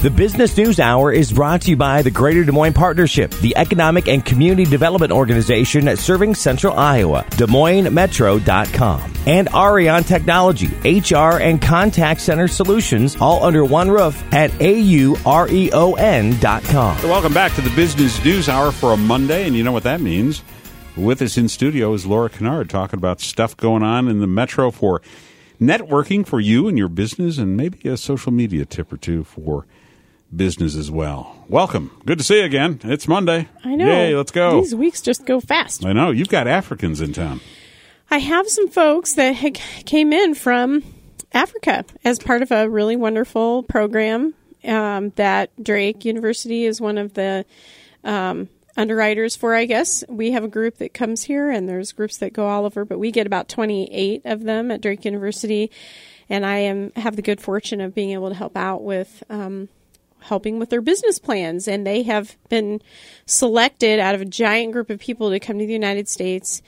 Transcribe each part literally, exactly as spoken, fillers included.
The Business News Hour is brought to you by the Greater Des Moines Partnership, the economic and community development organization serving Central Iowa, Des Moines Metro dot com, and Arion Technology, H R and contact center solutions, all under one roof at A U R E O N dot com. So welcome back to the Business News Hour for a Monday, and you know what that means. With us in studio is Laura Kennard talking about stuff going on in the Metro for networking for you and your business, and maybe a social media tip or two for business as well. Welcome. Good to see you again. It's Monday. I know. Yay, let's go. These weeks just go fast. I know. You've got Africans in town. I have some folks that ha- came in from Africa as part of a really wonderful program um, that Drake University is one of the um, underwriters for, I guess. We have a group that comes here, and there's groups that go all over, but we get about twenty-eight of them at Drake University, and I am have the good fortune of being able to help out with um helping with their business plans. And they have been selected out of a giant group of people to come to the United States,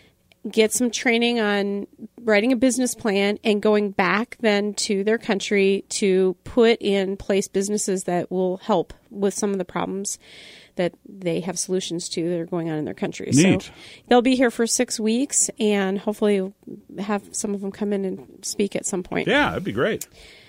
get some training on writing a business plan, and going back then to their country to put in place businesses that will help with some of the problems that they have solutions to that are going on in their country. Neat. So they'll be here for six weeks, and hopefully have some of them come in and speak at some point. Yeah, that'd be great.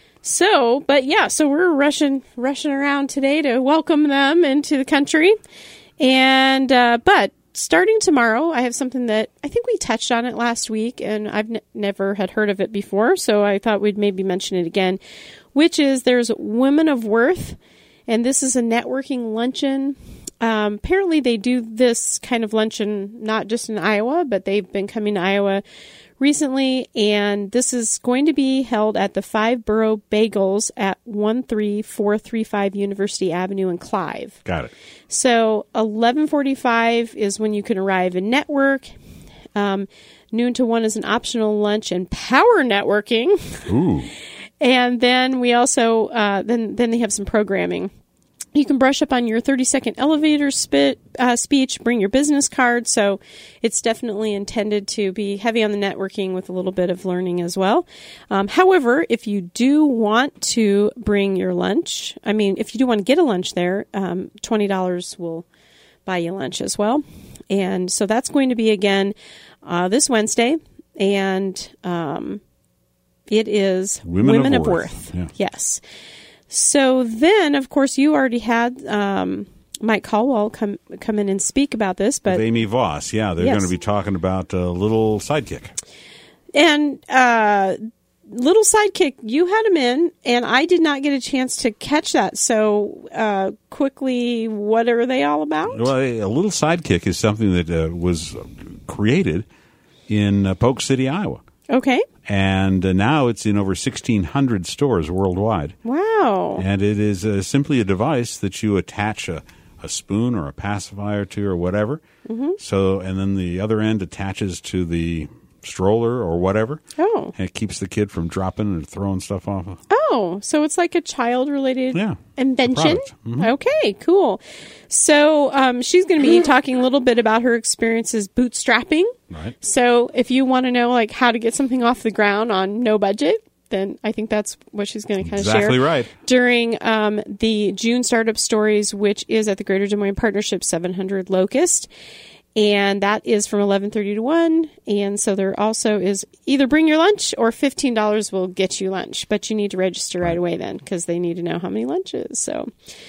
So, but yeah, so we're rushing, rushing around today to welcome them into the country. And, uh, but starting tomorrow, I have something that I think we touched on it last week, and I've n- never had heard of it before. So I thought we'd maybe mention it again, which is there's Women of Worth, and this is a networking luncheon. Um, apparently they do this kind of luncheon, not just in Iowa, but they've been coming to Iowa recently, and this is going to be held at the Five Borough Bagels at one three four three five University Avenue in Clive. Got it. So eleven forty-five is when you can arrive and network. Um, noon to one is an optional lunch and power networking. Ooh. And then we also, uh, then, then they have some programming. You can brush up on your thirty-second elevator spit, uh, speech, bring your business card. So it's definitely intended to be heavy on the networking with a little bit of learning as well. Um, however, if you do want to bring your lunch, I mean, if you do want to get a lunch there, um, twenty dollars will buy you lunch as well. And so that's going to be, again, uh, this Wednesday. And um, it is Women, Women of, of Worth. Worth. Yeah. Yes. So then, of course, you already had um, Mike Caldwell come come in and speak about this. But With Amy Voss, yeah, they're Yes. going to be talking about a little sidekick. And uh, Little Sidekick, you had him in, and I did not get a chance to catch that. So uh, quickly, what are they all about? Well, a little sidekick is something that uh, was created in uh, Polk City, Iowa. Okay. And uh, now it's in over sixteen hundred stores worldwide. Wow. And it is uh, simply a device that you attach a, a spoon or a pacifier to or whatever. Mm-hmm. So, and then the other end attaches to the stroller or whatever. Oh. And it keeps the kid from dropping or throwing stuff off. Oh, so it's like a child-related Yeah, invention? Mm-hmm. Okay, cool. So um, she's going to be talking a little bit about her experiences bootstrapping. Right. So if you want to know like how to get something off the ground on no budget, then I think that's what she's going to kind of Exactly share right. during um, the June Startup Stories, which is at the Greater Des Moines Partnership seven hundred Locust. And that is from eleven thirty to one. And so there also is either bring your lunch or fifteen dollars will get you lunch. But you need to register right away then because they need to know how many lunches. So,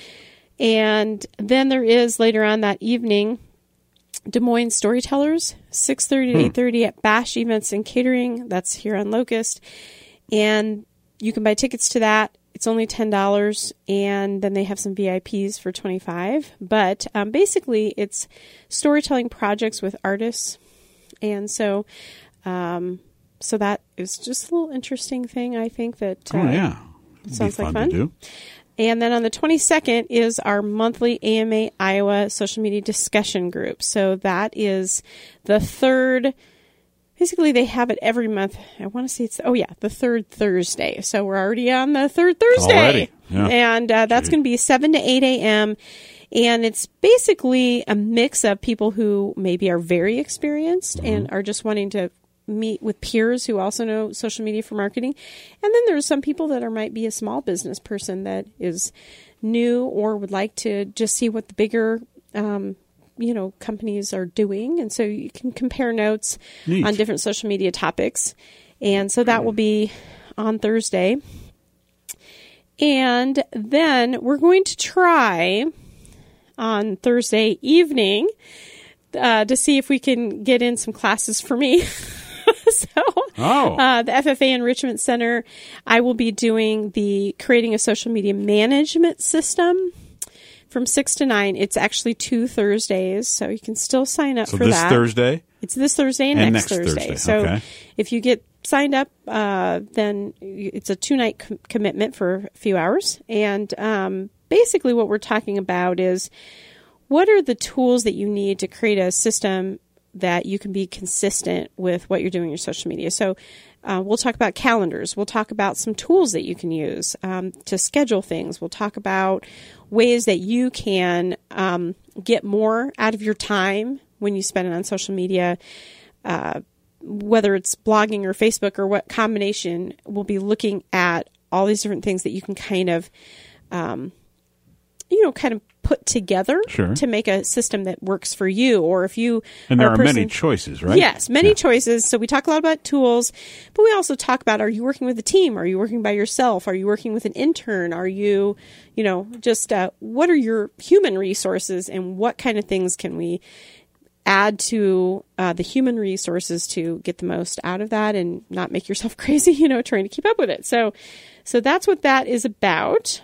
and then there is later on that evening, Des Moines Storytellers, six thirty to eight thirty at Bash Events and Catering. That's here on Locust. And you can buy tickets to that. It's only ten dollars, and then they have some V I Ps for twenty-five dollars. But um, basically, it's storytelling projects with artists. And so um, so that is just a little interesting thing, I think, that uh, oh, yeah. It'd sounds be like fun fun. to do. And then on the twenty-second is our monthly A M A Iowa social media discussion group. So that is the third. Basically, they have it every month. I want to say it's, oh, yeah, the third Thursday. So we're already on the third Thursday. Already. Yeah. And uh, that's going to be seven to eight a.m. And it's basically a mix of people who maybe are very experienced mm-hmm. and are just wanting to meet with peers who also know social media for marketing. And then there's some people that are might be a small business person that is new or would like to just see what the bigger um, you know, companies are doing. And so you can compare notes Neat. on different social media topics. And so that will be on Thursday. And then we're going to try on Thursday evening uh, to see if we can get in some classes for me. so oh. uh, the F F A Enrichment Center, I will be doing the creating a social media management system from six to nine. It's actually two Thursdays, so you can still sign up so for this that. Thursday? It's this Thursday and, and next, next Thursday. Thursday. So okay. if you get signed up, uh, then it's a two-night com- commitment for a few hours. And um, basically what we're talking about is what are the tools that you need to create a system that you can be consistent with what you're doing in your social media. So uh, we'll talk about calendars. We'll talk about some tools that you can use um, to schedule things. We'll talk about ways that you can um, get more out of your time when you spend it on social media, uh, whether it's blogging or Facebook or what combination. We'll be looking at all these different things that you can kind of, um, you know, kind of put together sure. to make a system that works for you. Or if you and there are, are a person, many choices, right? Yes, many yeah. choices. So we talk a lot about tools, but we also talk about, are you working with a team? Are you working by yourself? Are you working with an intern? Are you, you know, just uh, what are your human resources and what kind of things can we add to uh, the human resources to get the most out of that and not make yourself crazy, you know, trying to keep up with it. So, so that's what that is about.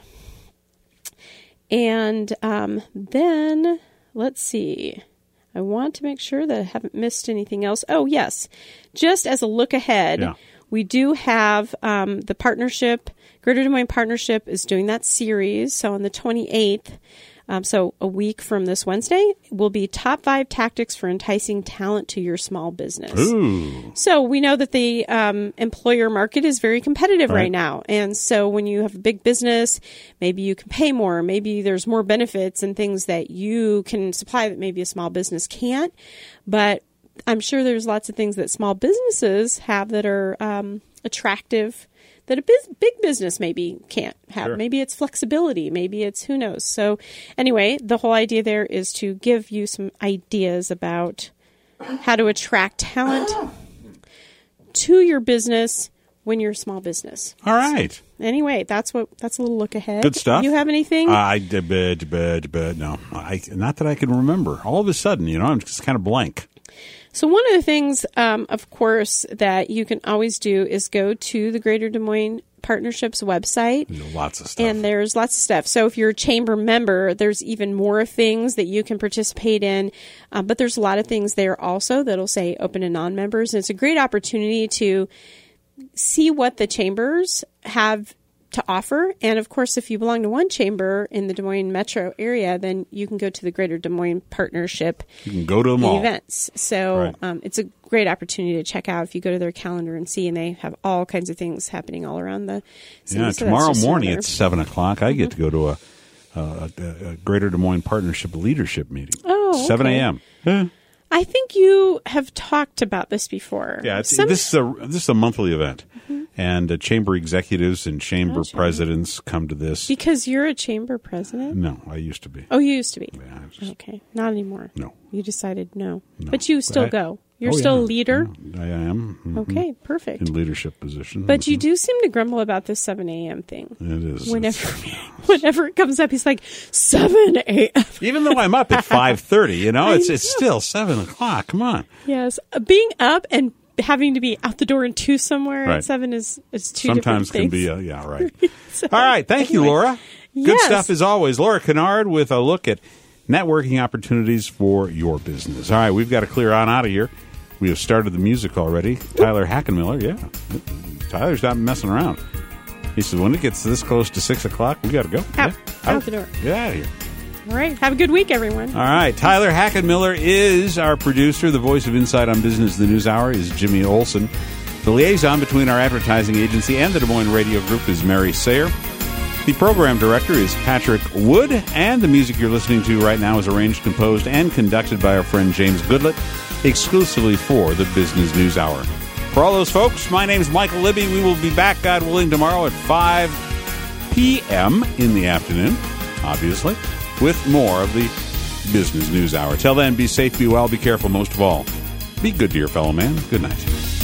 And um, then, let's see, I want to make sure that I haven't missed anything else. Oh, yes. Just as a look ahead, yeah. we do have um, the partnership, Greater Des Moines Partnership is doing that series. So on the twenty-eighth, um, so a week from this Wednesday, will be top five tactics for enticing talent to your small business. Ooh. So we know that the um, employer market is very competitive right. right now. And so when you have a big business, maybe you can pay more. Maybe there's more benefits and things that you can supply that maybe a small business can't. But I'm sure there's lots of things that small businesses have that are um, attractive that a biz- big business maybe can't have. Sure. Maybe it's flexibility. Maybe it's who knows. So anyway, the whole idea there is to give you some ideas about how to attract talent to your business when you're a small business. All right. So, anyway, that's what that's a little look ahead. Good stuff. You have anything? Uh, I did, but, but, but no, I, not that I can remember. All of a sudden, you know, I'm just kind of blank. So one of the things, um, of course, that you can always do is go to the Greater Des Moines Partnership's website. There's lots of stuff. And there's lots of stuff. So if you're a chamber member, there's even more things that you can participate in. Um, but there's a lot of things there also that'll say open to non-members. And it's a great opportunity to see what the chambers have to offer. And of course, if you belong to one chamber in the Des Moines metro area, then you can go to the Greater Des Moines Partnership you can go to them all. events. So right. um, it's a great opportunity to check out if you go to their calendar and see, and they have all kinds of things happening all around the city. Yeah, so tomorrow morning another. at seven o'clock, I mm-hmm. get to go to a, a, a Greater Des Moines Partnership leadership meeting. Oh, okay. seven a.m. Yeah. I think you have talked about this before. Yeah, it's, Some... this is a this is a monthly event, mm-hmm. and uh, chamber executives and chamber oh, presidents come to this. Because you're a chamber president? No, I used to be. Oh, you used to be. Yeah, I just, okay, not anymore. No, you decided no, no. but you still I, go. You're oh, still yeah, a leader? Yeah, I am. Mm-hmm. Okay, perfect. In leadership position. But mm-hmm. you do seem to grumble about this seven a.m. thing. It is. Whenever whenever it comes up, he's like, seven a.m. Even though I'm up at five thirty, you know, it's know. it's still seven o'clock. Come on. Yes. Being up and having to be out the door and two somewhere right. at seven is, is two Sometimes different can things. be, a, yeah, right. so, All right. Thank anyway. you, Laura. Good yes. stuff as always. Laura Kennard with a look at networking opportunities for your business. All right. We've got to clear on out of here. We have started the music already. Tyler Hackenmiller, yeah. Tyler's not messing around. He says, when it gets this close to six o'clock, we got to go. Out, yeah. out, out the door. Get out of here. All right. Have a good week, everyone. All right. Tyler Hackenmiller is our producer. The voice of Inside on Business, the News Hour, is Jimmy Olson. The liaison between our advertising agency and the Des Moines Radio Group is Mary Sayer. The program director is Patrick Wood. And the music you're listening to right now is arranged, composed, and conducted by our friend James Goodlett, exclusively for the Business News Hour. For all those folks, my name is Michael Libby. We will be back, God willing, tomorrow at five p.m. in the afternoon. obviously, with more of the Business News Hour. Till then, be safe, be well, be careful, most of all, be good to your fellow man. Good night.